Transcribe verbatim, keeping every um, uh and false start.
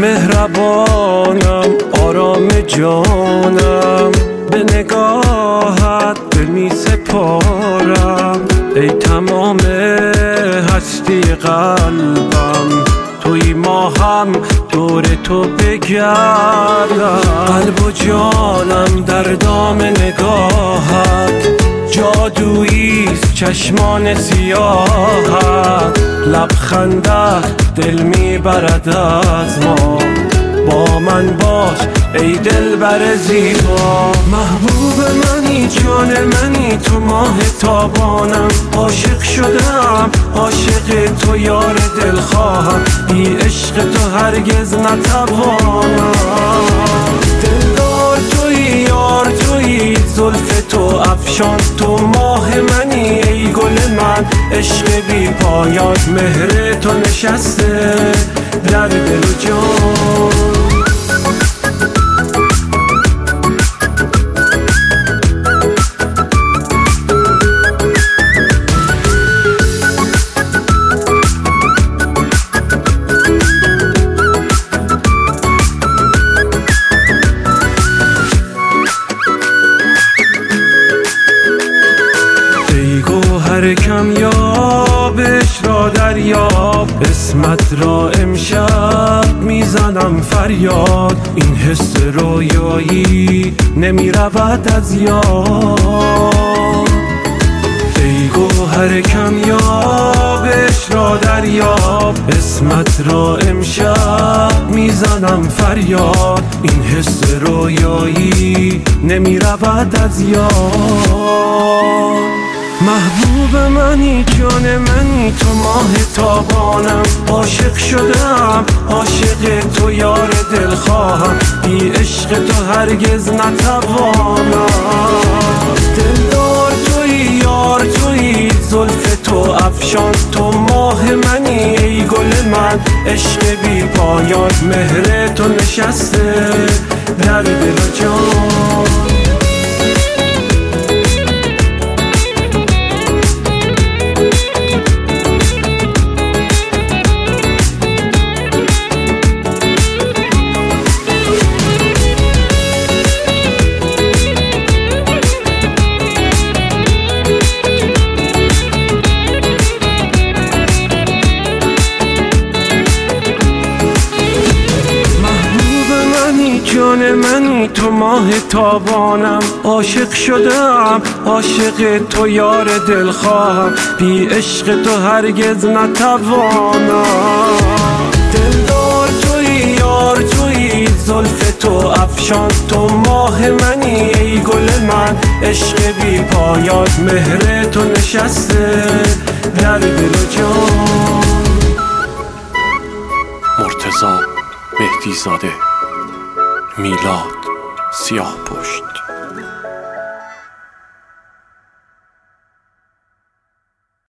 مهربانم آرام جانم، به نگاهت دل می سپارم. ای تمام هستی قلبم، توی ما هم دور تو بگردم. قلب و جانم در دام نگاهت، جادوییست چشمان سیاهت. لبخندت دل میبرد از ما، با من باش ای دلبر زیبا. محبوب منی، جان منی، تو ماه تابانم. عاشق شدم، عاشق تو یار دلخواهم، بی عشق تو هرگز نتوانم. دلدار توی، یار توی، زلف تو افشان، تو ماه منی ای گل من. عشق بی پایان، مهر تو نشسته در دل و جان. هر کمیابش را دریاب، اسمت را امشب میزنم فریاد. این حس رویایی نمی رود از یاد. ای گوهر کمیابش را دریاب، اسمت را امشب میزنم فریاد. این حس رویایی نمی رود از یاد. محبوب منی، جان منی، تو ماه تابانم. عاشق شدم، عاشق تو یار دلخواهم، بی عشق تو هرگز نتوانم. دلدار توی، یار توی، زلف تو افشان، تو ماه منی ای گل من. عشق بی پایان، مهر تو نشسته در دل و جان. جان منی، تو ماه تابانم. عاشق شدم، عاشق تو یار دلخواهم، بی عشق تو هرگز نتوانم. دلدار توی، یار توی، زلف تو افشان، تو ماه منی ای گل من. عشق بی پایان، مهر تو نشسته در دل و جان. مرتضی مهدی زاده، میلاد سیاه پشت.